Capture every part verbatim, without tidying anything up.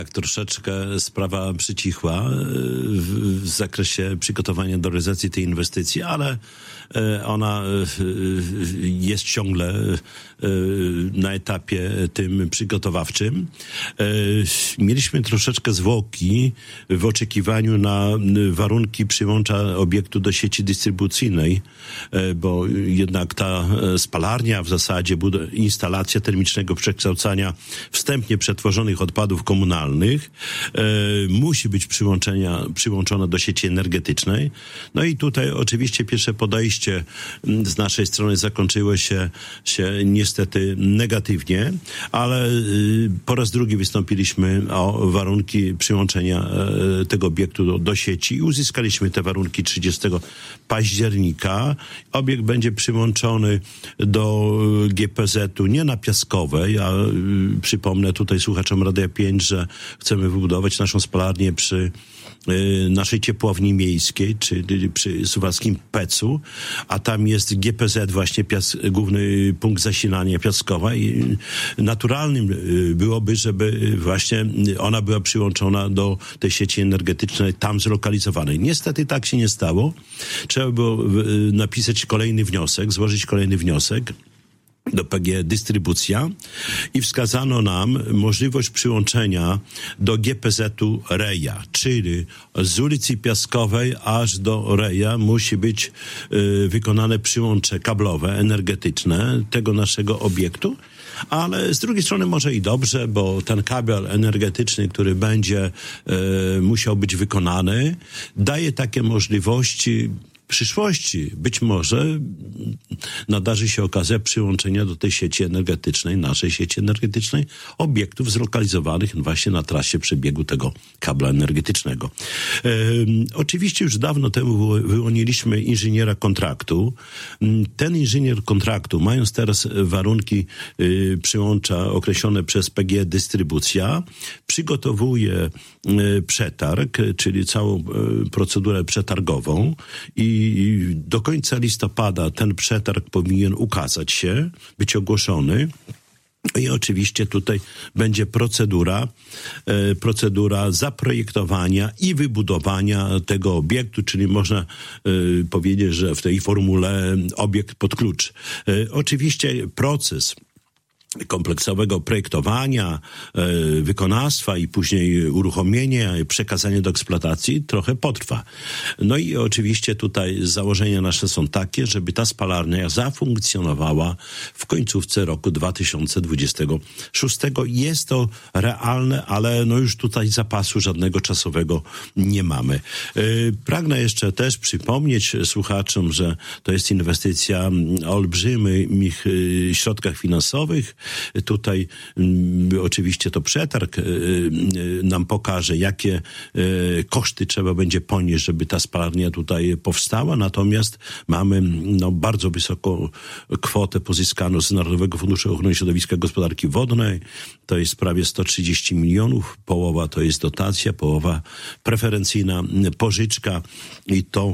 Tak troszeczkę sprawa przycichła w, w zakresie przygotowania do realizacji tej inwestycji, ale ona jest ciągle na etapie tym przygotowawczym. Mieliśmy troszeczkę zwłoki w oczekiwaniu na warunki przyłącza obiektu do sieci dystrybucyjnej, bo jednak ta spalarnia, w zasadzie instalacja termicznego przekształcania wstępnie przetworzonych odpadów komunalnych musi być przyłączenia, przyłączona do sieci energetycznej. No i tutaj oczywiście pierwsze podejście z naszej strony zakończyło się, się niestety negatywnie, ale po raz drugi wystąpiliśmy o warunki przyłączenia tego obiektu do, do sieci i uzyskaliśmy te warunki trzydziestego października. Obiekt będzie przyłączony do G P Z-u nie na Piaskowej, a przypomnę tutaj słuchaczom Radia pięć, że chcemy wybudować naszą spalarnię przy naszej ciepłowni miejskiej, czyli przy suwalskim Pecu, a tam jest G P Z, właśnie pias, główny punkt zasilania Piaskowa i naturalnym byłoby, żeby właśnie ona była przyłączona do tej sieci energetycznej tam zlokalizowanej. Niestety tak się nie stało. Trzeba było napisać kolejny wniosek, złożyć kolejny wniosek do P G E Dystrybucja i wskazano nam możliwość przyłączenia do G P Z-u Reja, czyli z ulicy Piaskowej aż do Reja musi być y, wykonane przyłącze kablowe, energetyczne tego naszego obiektu. Ale z drugiej strony może i dobrze, bo ten kabel energetyczny, który będzie y, musiał być wykonany, daje takie możliwości w przyszłości. Być może nadarzy się okazja przyłączenia do tej sieci energetycznej, naszej sieci energetycznej, obiektów zlokalizowanych właśnie na trasie przebiegu tego kabla energetycznego. E, oczywiście już dawno temu wyłoniliśmy inżyniera kontraktu. Ten inżynier kontraktu, mając teraz warunki y, przyłącza określone przez P G E Dystrybucja, przygotowuje y, przetarg, czyli całą y, procedurę przetargową i I do końca listopada ten przetarg powinien ukazać się, być ogłoszony. I oczywiście tutaj będzie procedura, e, procedura zaprojektowania i wybudowania tego obiektu, czyli można e, powiedzieć, że w tej formule obiekt pod klucz. E, oczywiście proces kompleksowego projektowania, e, wykonawstwa i później uruchomienie, przekazanie do eksploatacji trochę potrwa. No i oczywiście tutaj założenia nasze są takie, żeby ta spalarnia zafunkcjonowała w końcówce roku dwa tysiące dwudziestego szóstego. Jest to realne, ale no już tutaj zapasu żadnego czasowego nie mamy. E, pragnę jeszcze też przypomnieć słuchaczom, że to jest inwestycja o olbrzymich e, środkach finansowych. Tutaj m, oczywiście to przetarg y, y, nam pokaże, jakie y, koszty trzeba będzie ponieść, żeby ta spalarnia tutaj powstała. Natomiast mamy no, bardzo wysoką kwotę pozyskaną z Narodowego Funduszu Ochrony Środowiska i Gospodarki Wodnej. To jest prawie sto trzydzieści milionów. Połowa to jest dotacja, połowa preferencyjna pożyczka i to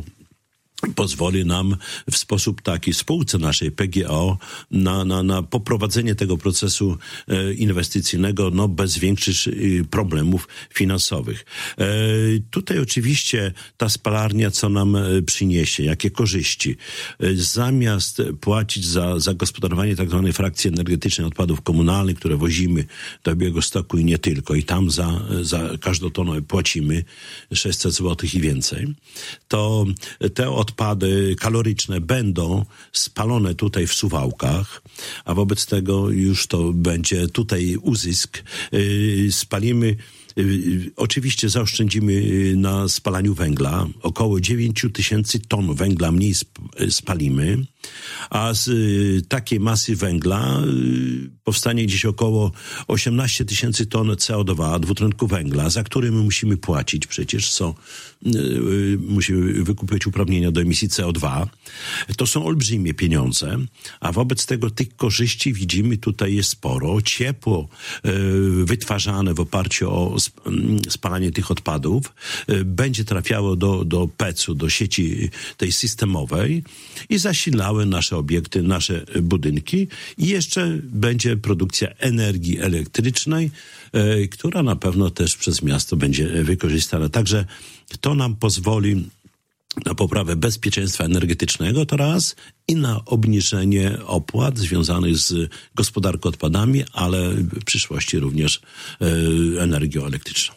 pozwoli nam w sposób taki spółce naszej P G O na, na, na poprowadzenie tego procesu e, inwestycyjnego no, bez większych e, problemów finansowych. E, tutaj oczywiście ta spalarnia co nam e, przyniesie, jakie korzyści. E, zamiast płacić za zagospodarowanie tak zwanej frakcji energetycznej odpadów komunalnych, które wozimy do Białegostoku i nie tylko, i tam za, za każdą tonę płacimy sześćset złotych i więcej, to te odpady kaloryczne będą spalone tutaj w Suwałkach, a wobec tego już to będzie tutaj uzysk. Yy, spalimy Oczywiście zaoszczędzimy na spalaniu węgla. Około dziewięć tysięcy ton węgla mniej spalimy, a z takiej masy węgla powstanie gdzieś około osiemnaście tysięcy ton C O dwa, dwutlenku węgla, za który my musimy płacić przecież, co musimy wykupić uprawnienia do emisji C O dwa. To są olbrzymie pieniądze, a wobec tego tych korzyści widzimy tutaj jest sporo. Ciepło wytwarzane w oparciu o spalanie tych odpadów będzie trafiało do, do pecu, do sieci tej systemowej i zasilały nasze obiekty, nasze budynki i jeszcze będzie produkcja energii elektrycznej, która na pewno też przez miasto będzie wykorzystana. Także to nam pozwoli na poprawę bezpieczeństwa energetycznego to raz i na obniżenie opłat związanych z gospodarką odpadami, ale w przyszłości również e, energią elektryczną.